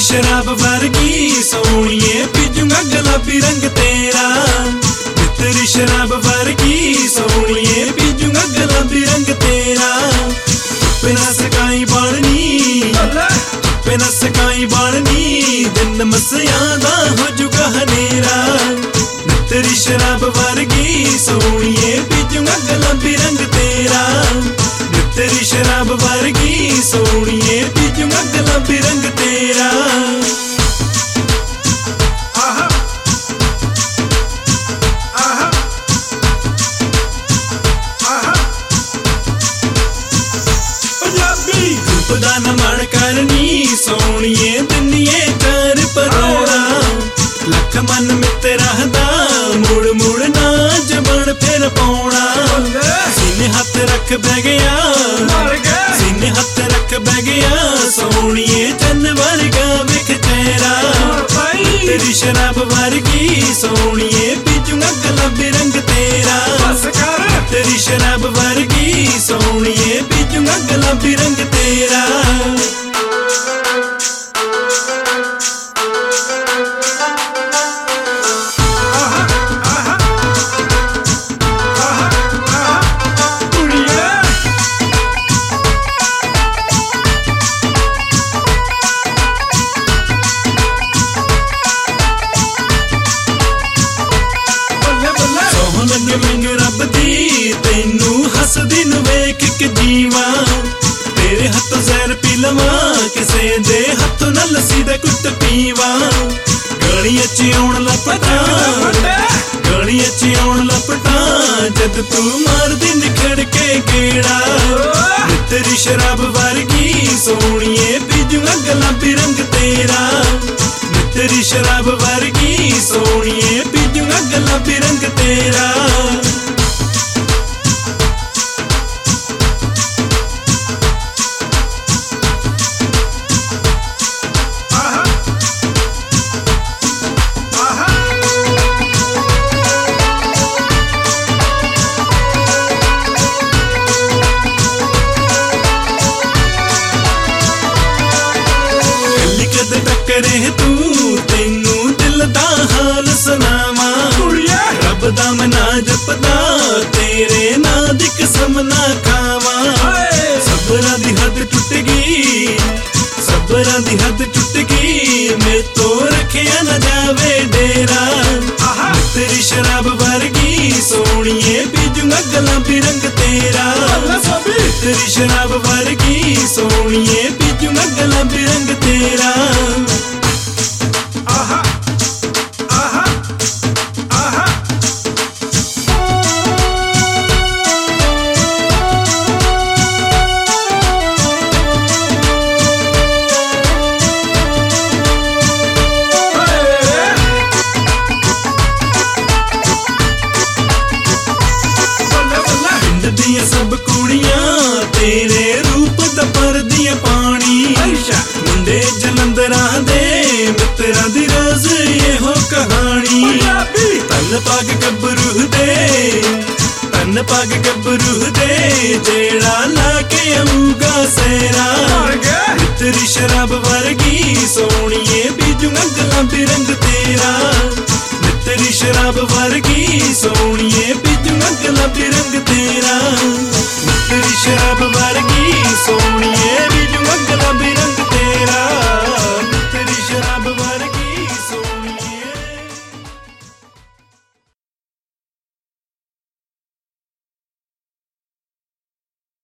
शराब वर्गी सोनिए पीजूंगा गुलाबी रंग तेरा। तेरी शराब वर्गी सोनिए पीजूंगा गुलाबी रंग तेरा। बिना सकाई बालनी बिना सकाई बालनी दिन मसियां दा हो जुगा हनेरा। तेरी शराब वर्गी सोनिए पीजूंगा गुलाबी रंग तेरा। तेरी शराब वर्गी सोनिए पीजूंगा गुलाबी रंग तेरा। रूप दा न मन करनी सोनिए दिनिए कर परोड़ा। लख मन मित्रा दा मुड़ मुड़ ना जबन फिर पाउणा। सीने हथ रख बह गया सीने हथ रख बह गया सोनिए चन्न वर्गा विख चेहरा। तेरी शराब वर्गी सोनिए पीजूंगा गुलाबी रंग तेरा। तेरी शराब वर्गी सोनिए पीजूंगा गुलाबी रंग तेरा। मंग रब दी तेनू हसदी नू वेख के जीवा। तेरे हथों जहर पी लवा किसे दे हथों ना लस्सी दा कुट पीवा। गलियां च आउण लपटा गलियां च आउण लपटा जद तू मारदी निखड़ के गेड़ा। तेरी शराब वर्गी सोनिए पीजूंगा गुलाबी रंग तेरा। तेरी शराब वर्गी सोनिए पीजूंगा गुलाबी रंग तेरा। टकरे तू तेनू दिल दा हाल सुनावा। रब दा मना जपदा तेरे ना दी कसम ना खावा। सबरा दी हद टुट गई सबरा दी हद टुट गई मैं तो रखिया न जावे डेरा। तेरी शराब वर्गी सोनिए पीजूंगा गुलाबी रंग तेरा। तेरी शराब वर्गी सोनिए पीजूंगा गुलाबी रंग तेरा। सब कुड़ियां तेरे रूप दा परदियां पानी। मुंडे जलंधरा दे मित्रा दी रोज ये हो कहानी। तन पग गबरू दे जेड़ा लाके आऊगा सेरा। तेरी शराब वर्गी सोनिए पीजूंगा गुलाबी रंग तेरा। तेरी शराब वर्गी सोनिए पीजूंगा गुलाबी रंग तेरा।